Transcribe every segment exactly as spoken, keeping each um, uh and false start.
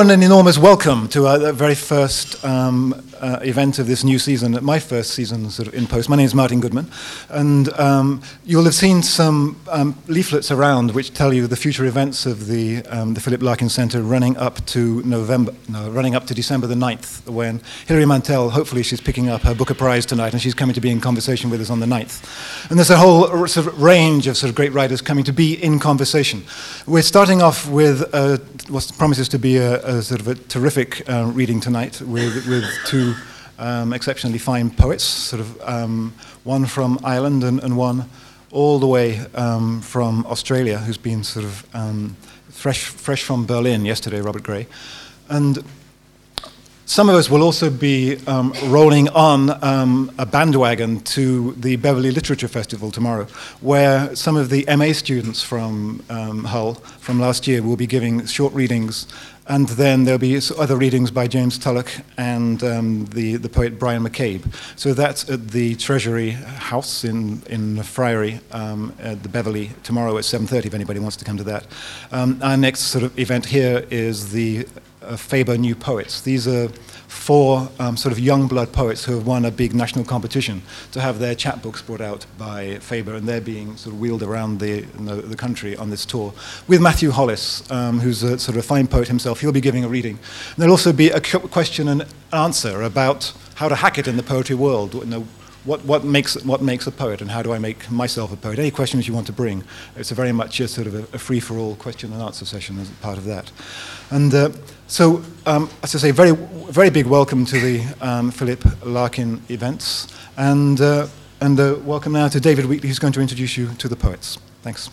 and an enormous welcome to our the very first um, uh, event of this new season, my first season sort of in post. My name is Martin Goodman, and um, you'll have seen some um, leaflets around which tell you the future events of the um, the Philip Larkin Centre running up to November, no, running up to December the ninth, when Hilary Mantel, hopefully she's picking up her Booker Prize tonight, and she's coming to be in conversation with us on the ninth. And there's a whole sort of range of sort of great writers coming to be in conversation. We're starting off with uh, what promises to be a, a sort of a terrific uh, reading tonight with, with two um, exceptionally fine poets, sort of um, one from Ireland and, and one all the way um, from Australia, who's been sort of um, fresh, fresh from Berlin yesterday, Robert Gray. And some of us will also be um, rolling on um, a bandwagon to the Beverley Literature Festival tomorrow, where some of the M A students from um, Hull from last year will be giving short readings, and then there'll be other readings by James Tulloch and um, the, the poet Brian McCabe. So that's at the Treasury House in, in Friary um, at the Beverley tomorrow at seven thirty, if anybody wants to come to that. Um, our next sort of event here is the Uh, Faber New Poets. These are four um, sort of young blood poets who have won a big national competition to have their chapbooks brought out by Faber, and they're being sort of wheeled around the, the, the country on this tour with Matthew Hollis, um, who's a sort of fine poet himself. He'll be giving a reading. And there'll also be a question and answer about how to hack it in the poetry world. You know, What, what makes what makes a poet, and how do I make myself a poet? Any questions you want to bring? It's a very much a sort of a, a free-for-all question and answer session as part of that. And uh, so, um, as I say, very very big welcome to the um, Philip Larkin events, and uh, and uh, welcome now to David Wheatley, who's going to introduce you to the poets. Thanks.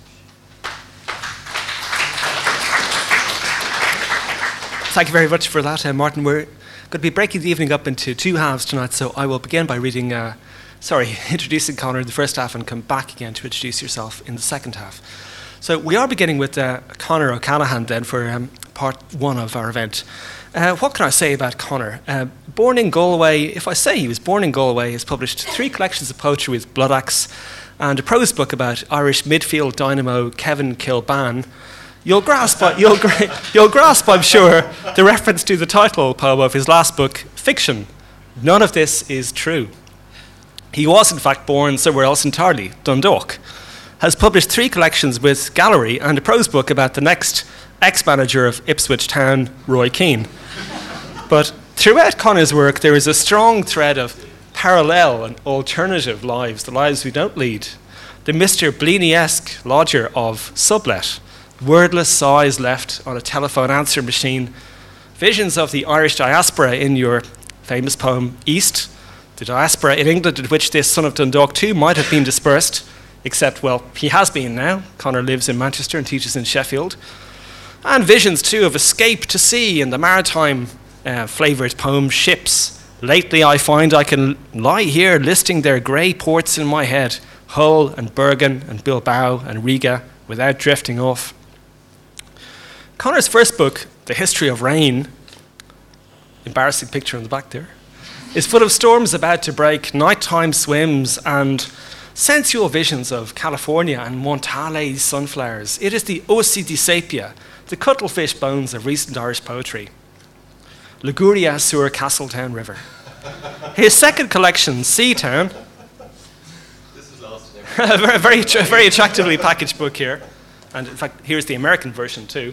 Thank you very much for that, uh, Martin. We're going to be breaking the evening up into two halves tonight, so I will begin by reading. Uh, Sorry, introducing Conor in the first half and come back again to introduce yourself in the second half. So we are beginning with uh, Conor O'Callaghan then for um, part one of our event. Uh, what can I say about Conor? Uh, born in Galway, if I say he was born in Galway, he's published three collections of poetry with Bloodaxe and a prose book about Irish midfield dynamo Kevin Kilban. You'll grasp, you'll, gra- you'll grasp, I'm sure, the reference to the title poem of his last book, Fiction. None of this is true. He was, in fact, born somewhere else entirely, Dundalk. Has published three collections with Gallery and a prose book about the next ex-manager of Ipswich Town, Roy Keane. But throughout Conor's work, there is a strong thread of parallel and alternative lives, the lives we don't lead. The Mister Bleany-esque lodger of Sublet, wordless sighs left on a telephone answer machine, visions of the Irish diaspora in your famous poem, East, the diaspora in England at which this son of Dundalk too might have been dispersed, except, well, he has been now. Conor lives in Manchester and teaches in Sheffield. And visions too of escape to sea in the maritime uh, flavoured poem Ships. Lately I find I can lie here listing their grey ports in my head, Hull and Bergen and Bilbao and Riga, without drifting off. Conor's first book, The History of Rain, embarrassing picture on the back there, is full of storms about to break, nighttime swims, and sensual visions of California and Montale sunflowers. It is the Ossi di Sapia, the cuttlefish bones of recent Irish poetry. Liguria sur Castletown River. His second collection, Seatown, this is lost a very, very, very attractively packaged book here, and in fact, here's the American version too.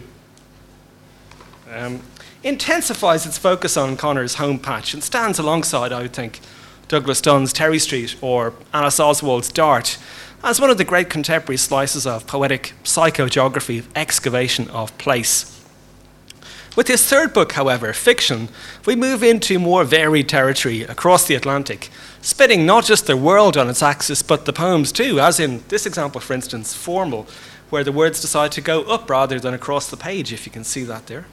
Um, intensifies its focus on Conor's home patch and stands alongside, I would think, Douglas Dunn's Terry Street or Alice Oswald's Dart as one of the great contemporary slices of poetic psychogeography, excavation of place. With his third book, however, Fiction, we move into more varied territory across the Atlantic, spinning not just the world on its axis, but the poems too, as in this example, for instance, Formal, where the words decide to go up rather than across the page, if you can see that there.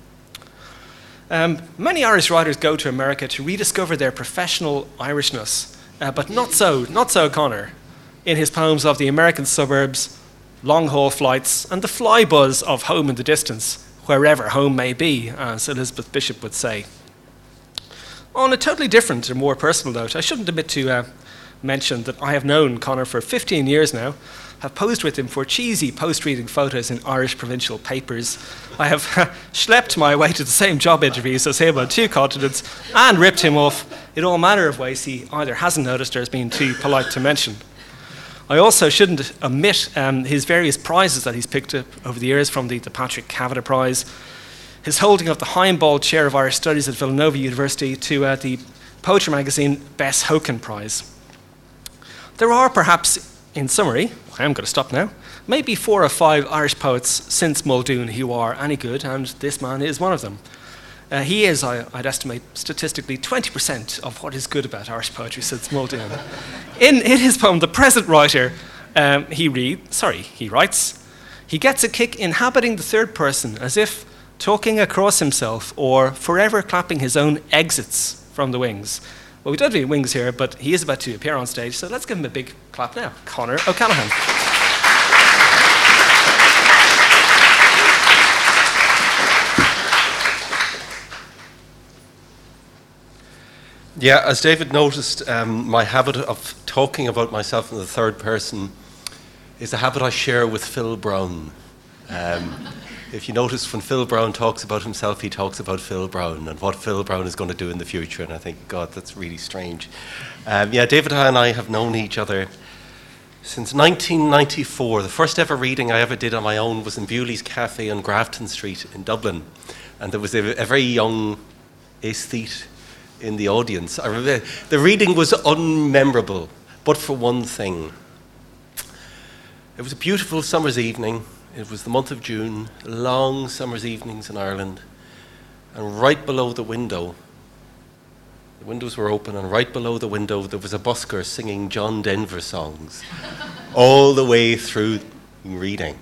Um, many Irish writers go to America to rediscover their professional Irishness, uh, but not so, not so Conor. In his poems of the American suburbs, long-haul flights, and the fly buzz of home in the distance, wherever home may be, as Elizabeth Bishop would say. On a totally different and more personal note, I shouldn't admit to uh, mention that I have known Conor for fifteen years now, have posed with him for cheesy post-reading photos in Irish provincial papers. I have schlepped my way to the same job interviews as him on two continents and ripped him off in all manner of ways he either hasn't noticed or has been too polite to mention. I also shouldn't omit um, his various prizes that he's picked up over the years, from the, the Patrick Kavanagh Prize, his holding of the Heimbald Chair of Irish Studies at Villanova University, to uh, the Poetry magazine Bess Hoken Prize. There are perhaps, in summary, I am going to stop now, maybe four or five Irish poets since Muldoon who are any good, and this man is one of them. Uh, he is, I, I'd estimate, statistically twenty percent of what is good about Irish poetry since Muldoon. In, in his poem, The Present Writer, um, he read, sorry, he writes, he gets a kick inhabiting the third person as if talking across himself or forever clapping his own exits from the wings. Well, we don't have any wings here, but he is about to appear on stage, so let's give him a big clap now. Conor O'Callaghan. Yeah, as David noticed, um, my habit of talking about myself in the third person is a habit I share with Phil Brown. Um, if you notice, when Phil Brown talks about himself, he talks about Phil Brown and what Phil Brown is going to do in the future, and I think, God, that's really strange. Um, yeah, David and I have known each other since nineteen ninety-four. The first ever reading I ever did on my own was in Bewley's Cafe on Grafton Street in Dublin, and there was a, a very young aesthete in the audience. I remember the reading was unmemorable, but for one thing. It was a beautiful summer's evening. It was the month of June, long summer's evenings in Ireland, and right below the window, the windows were open, and right below the window there was a busker singing John Denver songs all the way through reading.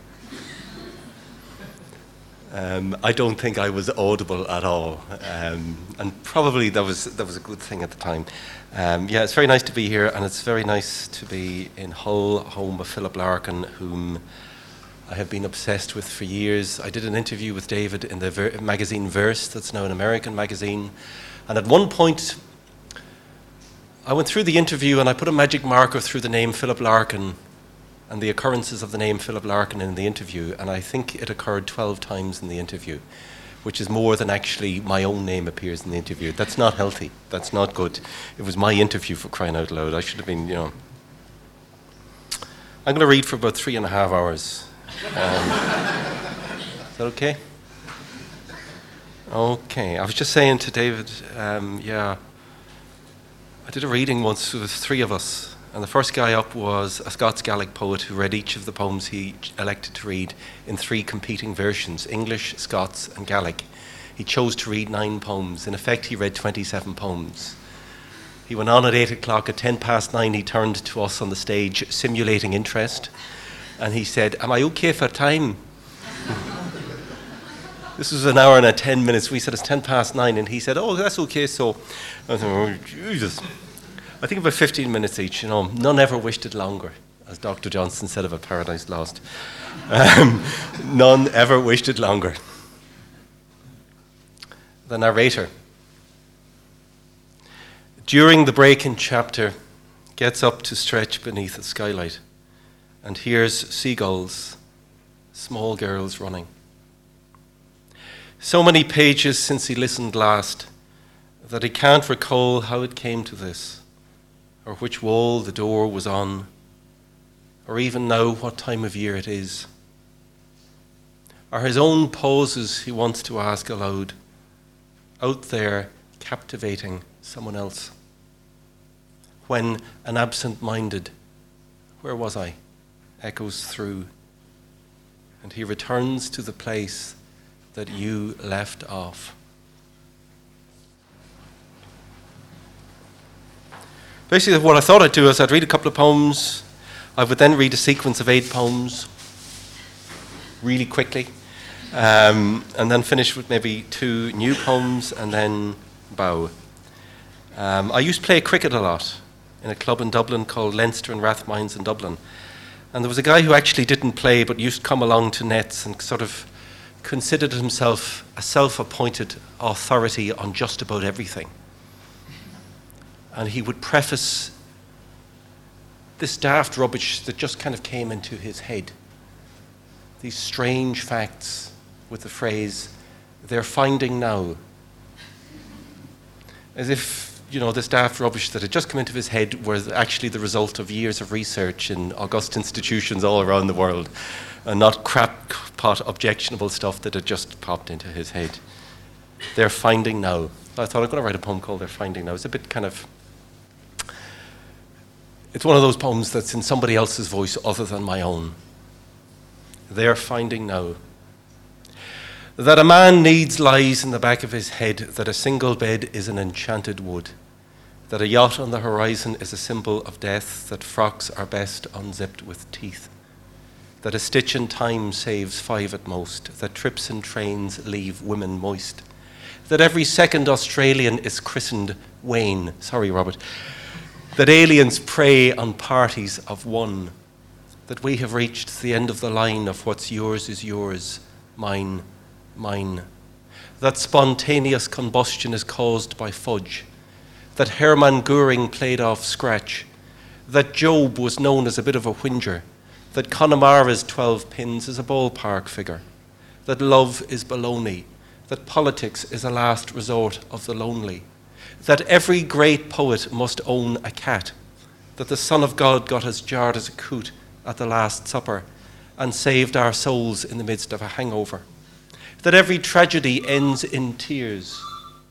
Um, I don't think I was audible at all, um, and probably that was that was a good thing at the time. Um, yeah, it's very nice to be here, and it's very nice to be in Hull, home of Philip Larkin, whom I have been obsessed with for years. I did an interview with David in the ver- magazine Verse, that's now an American magazine, and at one point I went through the interview and I put a magic marker through the name Philip Larkin and the occurrences of the name Philip Larkin in the interview, and I think it occurred twelve times in the interview, which is more than actually my own name appears in the interview. That's not healthy. That's not good. It was my interview, for crying out loud. I should have been, you know. I'm going to read for about three and a half hours. Um, is that okay? Okay. I was just saying to David, um, yeah, I did a reading once with three of us, and the first guy up was a Scots Gaelic poet who read each of the poems he elected to read in three competing versions, English, Scots and Gaelic. He chose to read nine poems. In effect, he read twenty-seven poems. He went on at eight o'clock. At ten past nine, he turned to us on the stage, simulating interest, and he said, "Am I okay for time?" This was an hour and a ten minutes. We said it's ten past nine, and he said, "Oh, that's okay." So I thought, oh, Jesus. I think about fifteen minutes each, you know. None ever wished it longer, as Doctor Johnson said about Paradise Lost. Um, none ever wished it longer. The narrator, during the break-in chapter, gets up to stretch beneath a skylight and hears seagulls, small girls running. So many pages since he listened last that he can't recall how it came to this, or which wall the door was on, or even know what time of year it is. Are his own pauses he wants to ask aloud, out there captivating someone else. When an absent-minded, "Where was I?" echoes through, and he returns to the place that you left off. Basically, what I thought I'd do is I'd read a couple of poems. I would then read a sequence of eight poems really quickly, um, and then finish with maybe two new poems, and then bow. Um, I used to play cricket a lot in a club in Dublin called Leinster and Rathmines in Dublin. And there was a guy who actually didn't play but used to come along to nets and sort of considered himself a self-appointed authority on just about everything. And he would preface this daft rubbish that just kind of came into his head. These strange facts with the phrase, "they're finding now." As if, you know, this daft rubbish that had just come into his head was actually the result of years of research in august institutions all around the world, and not crackpot objectionable stuff that had just popped into his head. They're finding now. I thought I'm going to write a poem called They're Finding Now. It's a bit kind of, it's one of those poems that's in somebody else's voice other than my own. They're finding now that a man needs lies in the back of his head, that a single bed is an enchanted wood, that a yacht on the horizon is a symbol of death, that frocks are best unzipped with teeth, that a stitch in time saves five at most, that trips in trains leave women moist, that every second Australian is christened Wayne, sorry Robert, that aliens prey on parties of one, that we have reached the end of the line of what's yours is yours, mine, mine, that spontaneous combustion is caused by fudge, that Hermann Goering played off scratch, that Job was known as a bit of a whinger, that Connemara's twelve pins is a ballpark figure, that love is baloney, that politics is a last resort of the lonely, that every great poet must own a cat, that the Son of God got as jarred as a coot at the Last Supper and saved our souls in the midst of a hangover, that every tragedy ends in tears.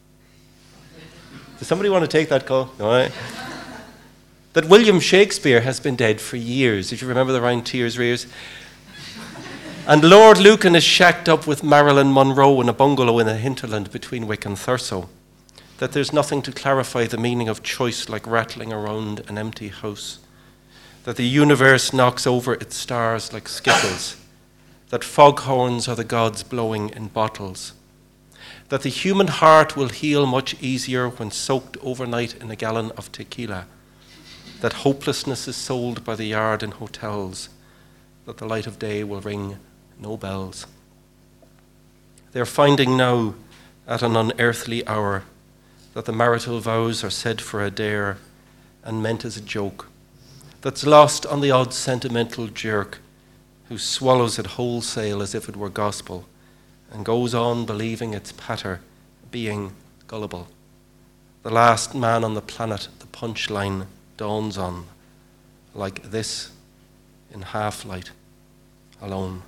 Does somebody want to take that call? All right. That William Shakespeare has been dead for years, if you remember the rhyme Tears Rears. And Lord Lucan is shacked up with Marilyn Monroe in a bungalow in the hinterland between Wick and Thurso. That there's nothing to clarify the meaning of choice like rattling around an empty house. That the universe knocks over its stars like skittles. That foghorns are the gods blowing in bottles. That the human heart will heal much easier when soaked overnight in a gallon of tequila. That hopelessness is sold by the yard in hotels. That the light of day will ring no bells. They're finding now at an unearthly hour that the marital vows are said for a dare and meant as a joke, that's lost on the odd sentimental jerk who swallows it wholesale as if it were gospel and goes on believing its patter, being gullible. The last man on the planet the punchline dawns on, like this in half-light, alone.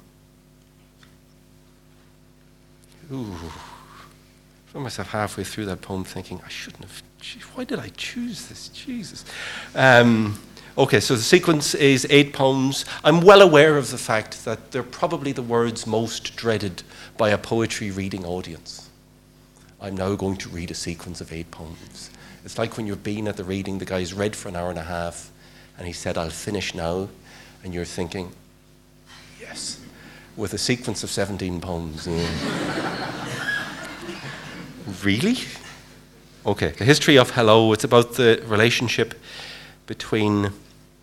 Ooh. I found myself halfway through that poem thinking, I shouldn't have, geez, why did I choose this? Jesus. Um, okay, so the sequence is eight poems. I'm well aware of the fact that they're probably the words most dreaded by a poetry reading audience. I'm now going to read a sequence of eight poems. It's like when you've been at the reading, the guy's read for an hour and a half, and he said, I'll finish now, and you're thinking, yes, with a sequence of seventeen poems. Yeah. Really? Okay, the history of hello, it's about the relationship between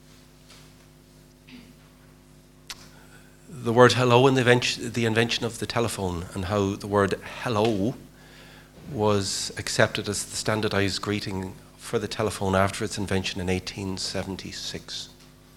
the word hello and the invention, the invention of the telephone, and how the word hello was accepted as the standardized greeting for the telephone after its invention in eighteen seventy-six.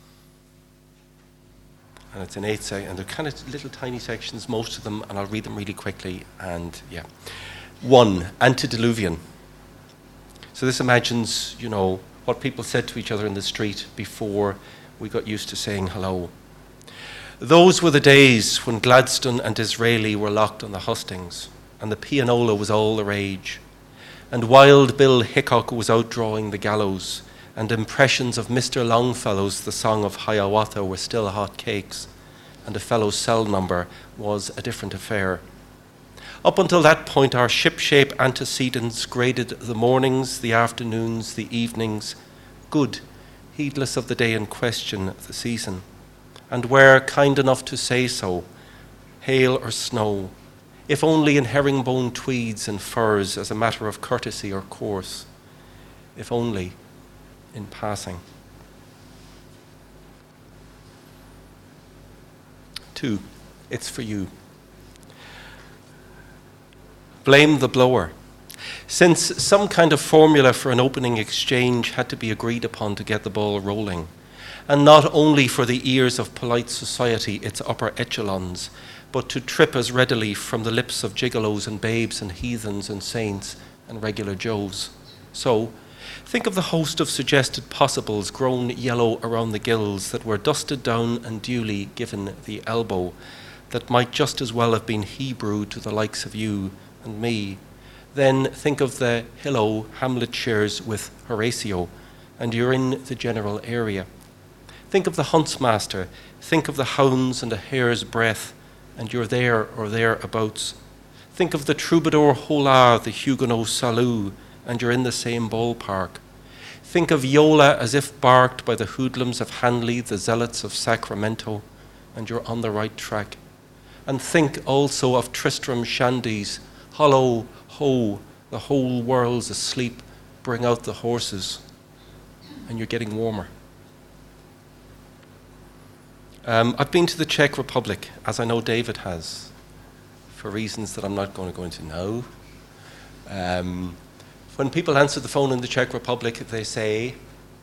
And it's in eight sections, and they're kind of little tiny sections, most of them, and I'll read them really quickly, and yeah. One, antediluvian. So this imagines, you know, what people said to each other in the street before we got used to saying hello. Those were the days when Gladstone and Disraeli were locked on the hustings, and the pianola was all the rage, and Wild Bill Hickok was outdrawing the gallows, and impressions of Mister Longfellow's The Song of Hiawatha were still hot cakes, and a fellow's cell number was a different affair. Up until that point, our ship-shape antecedents graded the mornings, the afternoons, the evenings, good, heedless of the day in question, the season, and were kind enough to say so, hail or snow, if only in herringbone tweeds and furs as a matter of courtesy or course, if only in passing. Two, it's for you. Blame the blower. Since some kind of formula for an opening exchange had to be agreed upon to get the ball rolling, and not only for the ears of polite society, its upper echelons, but to trip as readily from the lips of gigolos and babes and heathens and saints and regular Joes. So, think of the host of suggested possibles grown yellow around the gills that were dusted down and duly given the elbow, that might just as well have been Hebrew to the likes of you and me. Then think of the hello Hamlet shares with Horatio, and you're in the general area. Think of the huntsmaster, think of the hounds and a hare's breadth, and you're there or thereabouts. Think of the troubadour Hola, the Huguenot Salut, and you're in the same ballpark. Think of Yola as if barked by the hoodlums of Hanley, the zealots of Sacramento, and you're on the right track. And think also of Tristram Shandy's hollow ho, the whole world's asleep, bring out the horses, and you're getting warmer. Um, I've been to the Czech Republic, as I know David has, for reasons that I'm not going to go into now. Um, when people answer the phone in the Czech Republic, they say,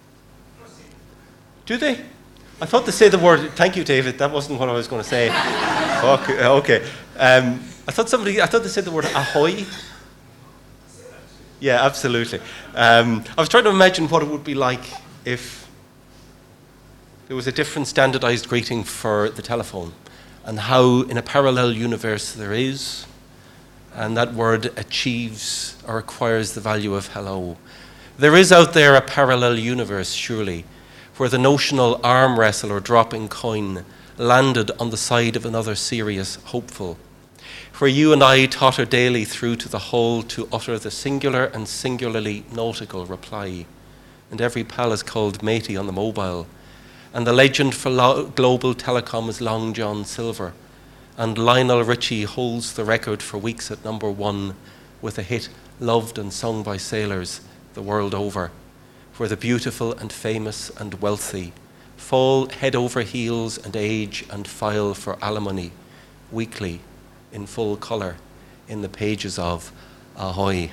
do they? I thought they say the word, thank you, David, that wasn't what I was going to say. okay. okay. Um, I thought somebody, I thought they said the word ahoy. Yeah, absolutely. Um, I was trying to imagine what it would be like if there was a different standardized greeting for the telephone, and how in a parallel universe there is, and that word achieves or acquires the value of hello. There is out there a parallel universe, surely, where the notional arm wrestle or dropping coin landed on the side of another serious hopeful, where you and I totter daily through to the hall to utter the singular and singularly nautical reply, and every pal is called matey on the mobile, and the legend for lo- global telecom is Long John Silver, and Lionel Richie holds the record for weeks at number one with a hit loved and sung by sailors the world over, where the beautiful and famous and wealthy fall head over heels and age and file for alimony weekly in full colour in the pages of Ahoy.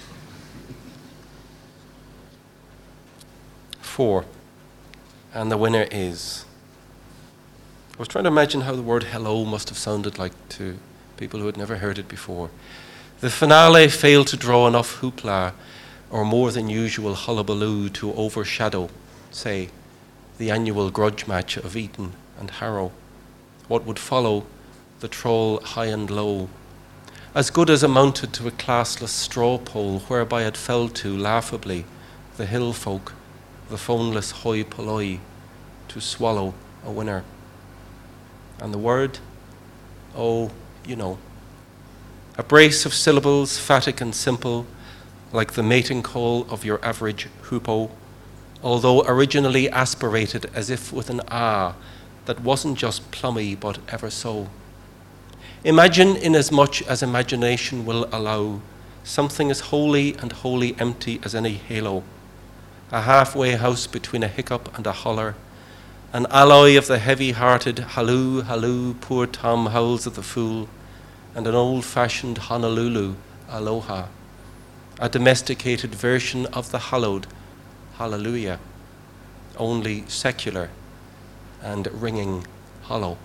Four. And the winner is. I was trying to imagine how the word hello must have sounded like to people who had never heard it before. The finale failed to draw enough hoopla or more than usual hullabaloo to overshadow, say, the annual grudge match of Eton and Harrow. What would follow, the troll high and low, as good as amounted to a classless straw poll whereby it fell to, laughably, the hill folk, the phoneless hoi polloi, to swallow a winner. And the word, oh, you know, a brace of syllables, phatic and simple, like the mating call of your average hoopoe, although originally aspirated as if with an ah that wasn't just plummy but ever so. Imagine, inasmuch as imagination will allow, something as holy and wholly empty as any halo, a halfway house between a hiccup and a holler, an alloy of the heavy-hearted halloo, halloo, poor Tom howls at the fool, and an old-fashioned Honolulu aloha, a domesticated version of the hallowed hallelujah, only secular and ringing hollow.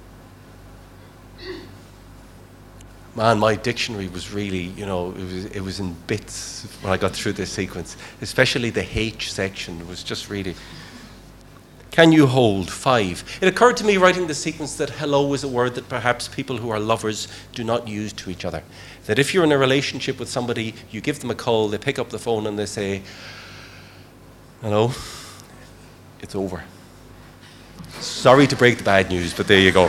Man, my dictionary was really, you know, it was, it was in bits when I got through this sequence, especially the H section was just really. Can you hold? Five. It occurred to me writing the sequence that hello is a word that perhaps people who are lovers do not use to each other. That if you're in a relationship with somebody, you give them a call, they pick up the phone and they say, hello, it's over. Sorry to break the bad news, but there you go.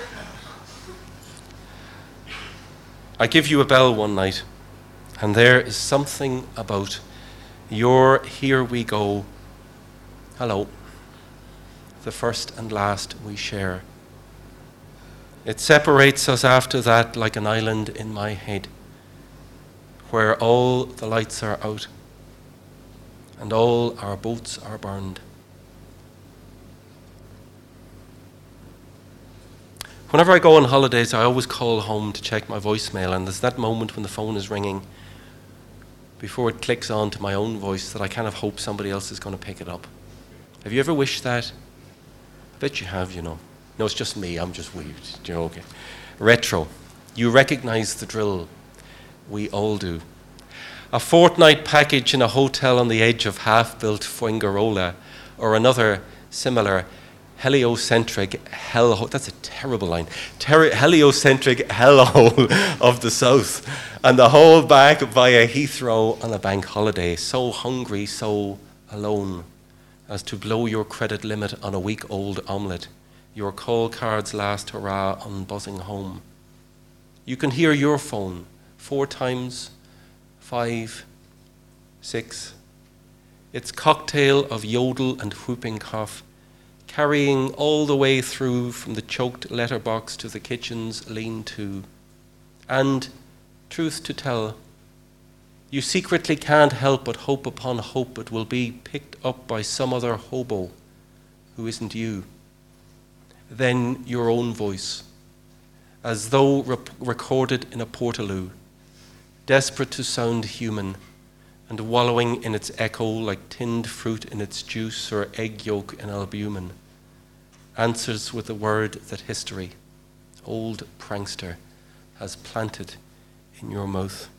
I give you a bell one night, and there is something about your here we go, hello, the first and last we share. It separates us after that like an island in my head, where all the lights are out and all our boats are burned. Whenever I go on holidays, I always call home to check my voicemail, and there's that moment when the phone is ringing before it clicks on to my own voice that I kind of hope somebody else is going to pick it up. Have you ever wished that? I bet you have, you know. No, it's just me. I'm just weird. You know, okay. Retro. You recognize the drill. We all do. A fortnight package in a hotel on the edge of half-built Fuengirola, or another similar heliocentric hellhole. That's a terrible line. Ter- heliocentric hellhole of the south, and the whole back via Heathrow on a bank holiday. So hungry, so alone, as to blow your credit limit on a week-old omelette. Your call card's last hurrah on buzzing home. You can hear your phone four times, five, six. Its cocktail of yodel and whooping cough, carrying all the way through from the choked letterbox to the kitchen's lean-to. And, truth to tell, you secretly can't help but hope upon hope it will be picked up by some other hobo who isn't you. Then your own voice, as though rep- recorded in a portaloo, desperate to sound human, and wallowing in its echo like tinned fruit in its juice or egg yolk in albumin, answers with the word that history, old prankster, has planted in your mouth.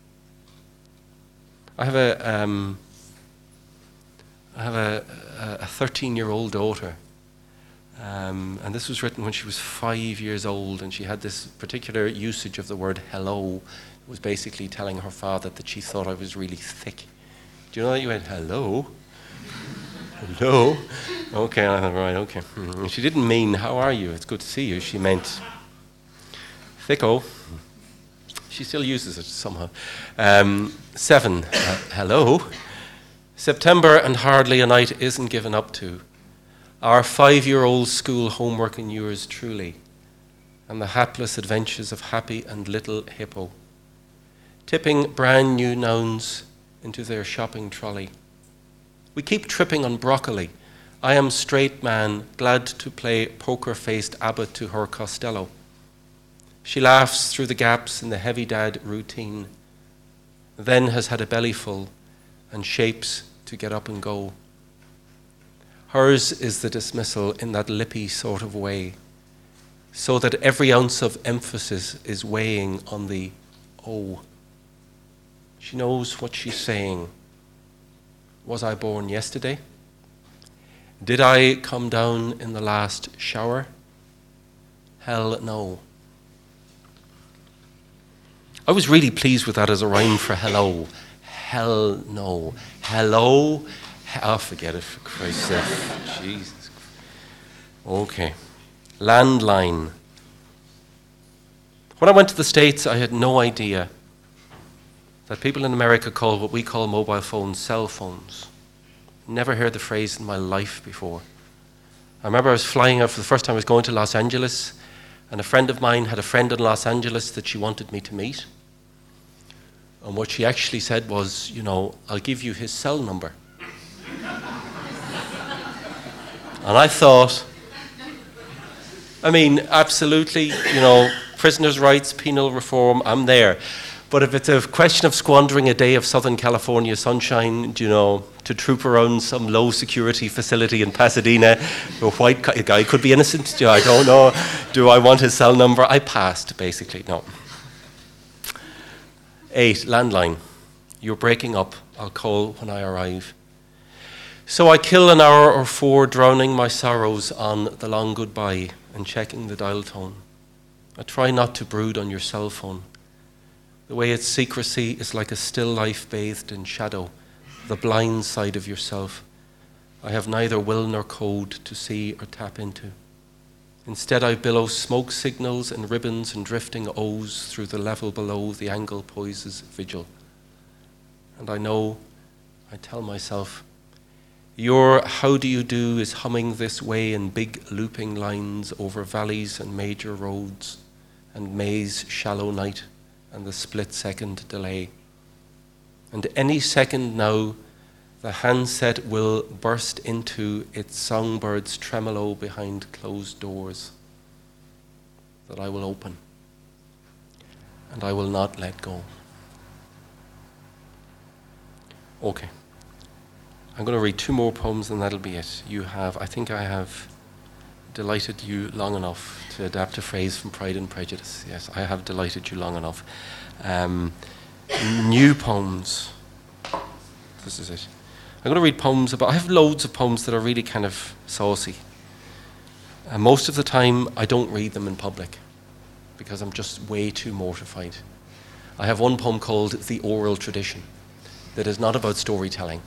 I have a um, I have a a thirteen-year-old daughter, um, and this was written when she was five years old, and she had this particular usage of the word hello. It was basically telling her father that she thought I was really thick. Do you know that you went hello? Hello? Okay, I thought, right, okay. And she didn't mean how are you? It's good to see you. She meant thicko. She still uses it somehow. Um, seven, uh, hello. September and hardly a night isn't given up to. Our five-year-old school homework and yours truly, and the hapless adventures of Happy and Little Hippo, tipping brand new nouns into their shopping trolley. We keep tripping on broccoli. I am straight man, glad to play poker-faced Abbott to her Costello. She laughs through the gaps in the heavy dad routine, then has had a bellyful and shapes to get up and go. Hers is the dismissal in that lippy sort of way, so that every ounce of emphasis is weighing on the oh. She knows what she's saying. Was I born yesterday? Did I come down in the last shower? Hell no. I was really pleased with that as a rhyme for hello. Hell no. Hello? Oh, forget it, for Christ's sake. Jesus. Okay. Landline. When I went to the States, I had no idea that people in America call what we call mobile phones cell phones. Never heard the phrase in my life before. I remember I was flying out for the first time. I was going to Los Angeles, and a friend of mine had a friend in Los Angeles that she wanted me to meet. And what she actually said was, you know, I'll give you his cell number. And I thought, I mean, absolutely, you know, prisoners' rights, penal reform, I'm there. But if it's a question of squandering a day of Southern California sunshine, you know, to troop around some low-security facility in Pasadena, a white guy could be innocent, I don't know, do I want his cell number? I passed, basically, no. Eight, landline. You're breaking up. I'll call when I arrive. So I kill an hour or four drowning my sorrows on the long goodbye and checking the dial tone. I try not to brood on your cell phone. The way its secrecy is like a still life bathed in shadow, the blind side of yourself. I have neither will nor code to see or tap into. Instead, I billow smoke signals and ribbons and drifting O's through the level below the angle poises vigil. And I know, I tell myself, your how do you do is humming this way in big looping lines over valleys and major roads and May's shallow night and the split-second delay. And any second now, the handset will burst into its songbird's tremolo behind closed doors that I will open, and I will not let go. Okay. I'm going to read two more poems and that'll be it. You have, I think I have delighted you long enough, to adapt a phrase from Pride and Prejudice. Yes, I have delighted you long enough. Um, new poems. This is it. I'm going to read poems about, I have loads of poems that are really kind of saucy. And most of the time, I don't read them in public because I'm just way too mortified. I have one poem called The Oral Tradition that is not about storytelling.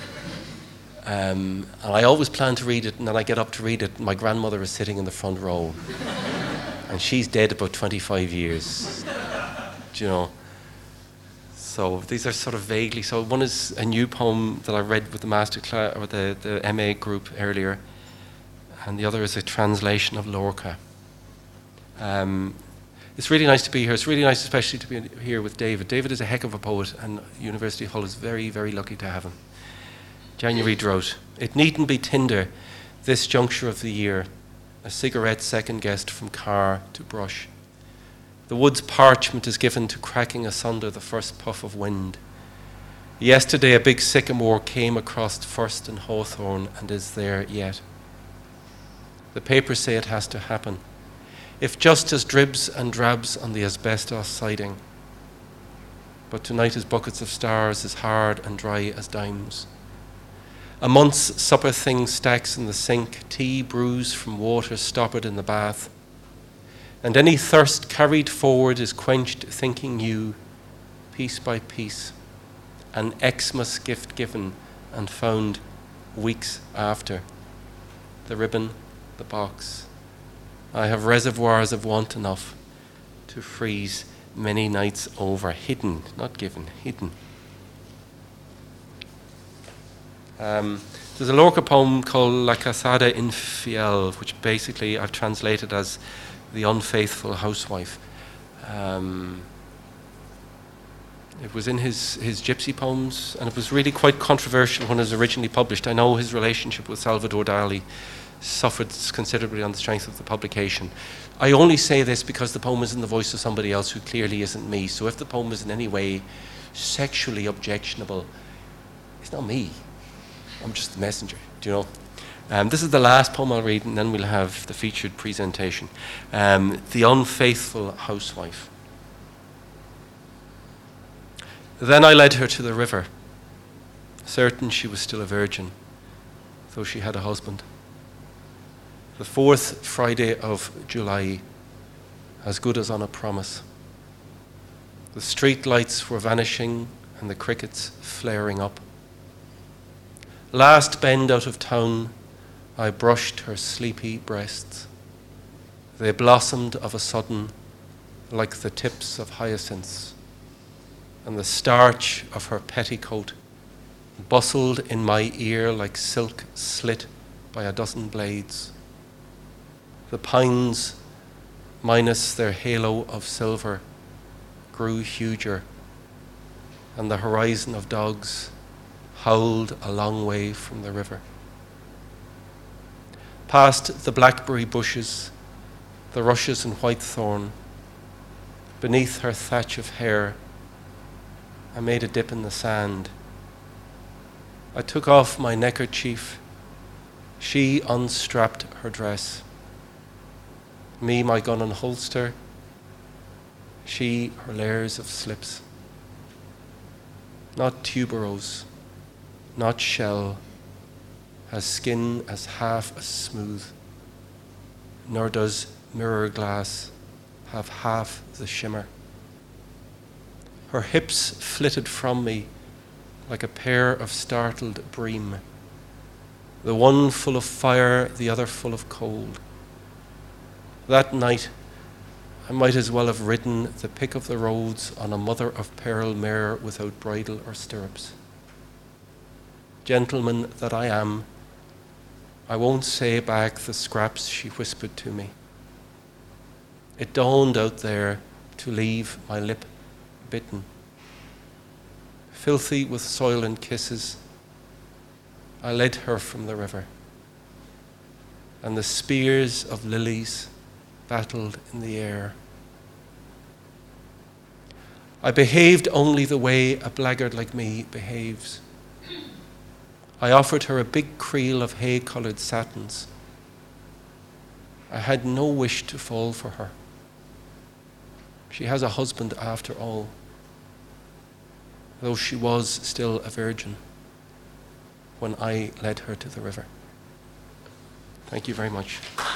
Um, and I always plan to read it, and then I get up to read it, and my grandmother is sitting in the front row. And she's dead about twenty-five years. Do you know? So these are sort of vaguely. So one is a new poem that I read with the master class, or the, the M A group earlier, and the other is a translation of Lorca. Um, it's really nice to be here. It's really nice especially to be here with David. David is a heck of a poet, and University of Hull is very, very lucky to have him. January drought. It needn't be tinder, this juncture of the year. A cigarette second guessed from car to brush. The wood's parchment is given to cracking asunder the first puff of wind. Yesterday a big sycamore came across First and Hawthorne and is there yet. The papers say it has to happen. If justice dribs and drabs on the asbestos siding. But tonight is buckets of stars as hard and dry as dimes. A month's supper thing stacks in the sink, tea brews from water stoppered in the bath. And any thirst carried forward is quenched thinking you, piece by piece, an Xmas gift given and found weeks after. The ribbon, the box. I have reservoirs of want enough to freeze many nights over, hidden, not given, hidden. Um, there's a Lorca poem called La Casada Infiel, which basically I've translated as The Unfaithful Housewife. Um, it was in his, his gypsy poems, and it was really quite controversial when it was originally published. I know his relationship with Salvador Dali suffered considerably on the strength of the publication. I only say this because the poem is in the voice of somebody else who clearly isn't me. So if the poem is in any way sexually objectionable, it's not me. I'm just the messenger, do you know? Um, this is the last poem I'll read, and then we'll have the featured presentation. Um, The Unfaithful Housewife. Then I led her to the river, certain she was still a virgin, though she had a husband. The fourth Friday of July, as good as on a promise. The street lights were vanishing and the crickets flaring up. Last bend out of town, I brushed her sleepy breasts. They blossomed of a sudden like the tips of hyacinths, and the starch of her petticoat bustled in my ear like silk slit by a dozen blades. The pines, minus their halo of silver, grew huger, and the horizon of dogs howled a long way from the river. Past the blackberry bushes, the rushes and whitethorn, beneath her thatch of hair, I made a dip in the sand. I took off my neckerchief. She unstrapped her dress. Me, my gun and holster. She, her layers of slips. Not tuberose, not shell, has skin as half as smooth, nor does mirror glass have half the shimmer. Her hips flitted from me like a pair of startled bream, the one full of fire, the other full of cold. That night, I might as well have ridden the pick of the roads on a mother-of-pearl mare without bridle or stirrups. Gentleman that I am, I won't say back the scraps she whispered to me. It dawned out there to leave my lip bitten. Filthy with soil and kisses, I led her from the river, and the spears of lilies battled in the air. I behaved only the way a blackguard like me behaves. I offered her a big creel of hay-coloured satins. I had no wish to fall for her. She has a husband after all, though she was still a virgin when I led her to the river. Thank you very much.